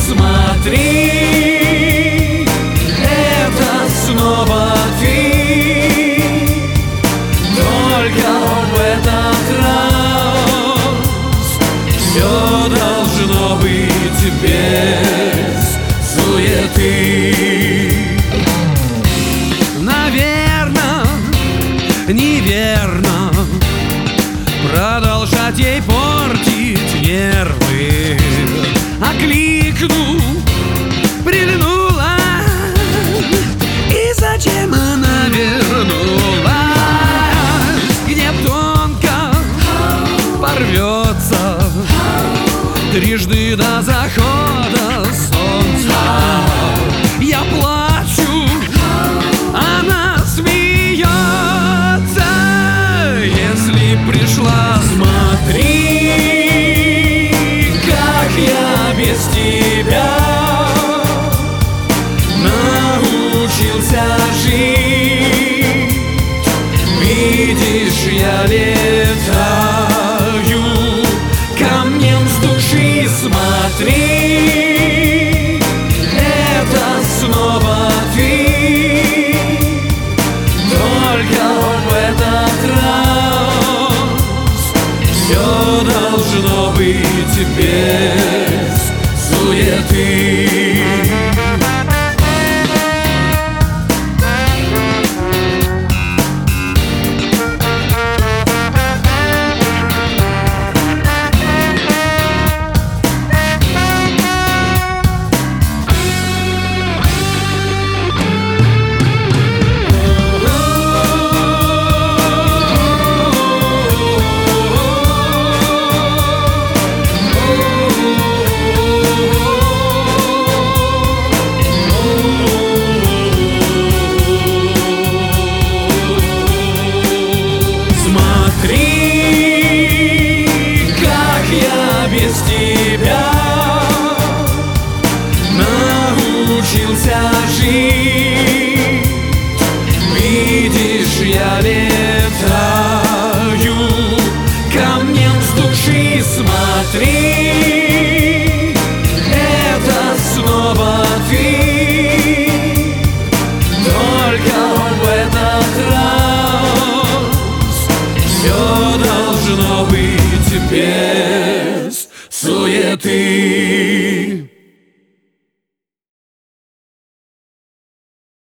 смотри, это снова ты. Только в этот раз все должно быть без суеты. Наверно, неверно продолжать ей портить нервы. Окликну, прильнула, и зачем она вернулась? Где тонко порвется трижды до захода солнца. Я плачу, она смеется. Если пришла, Смотри, как я без тебя научился жить. Видишь, я летаю камнем с души. Смотри, это снова ты. Только в этот раз все должно быть без суеты. Без тебя научился жить. Видишь, я летаю камнем с души. Смотри, это снова ты. Только в этот раз все должно быть без суеты.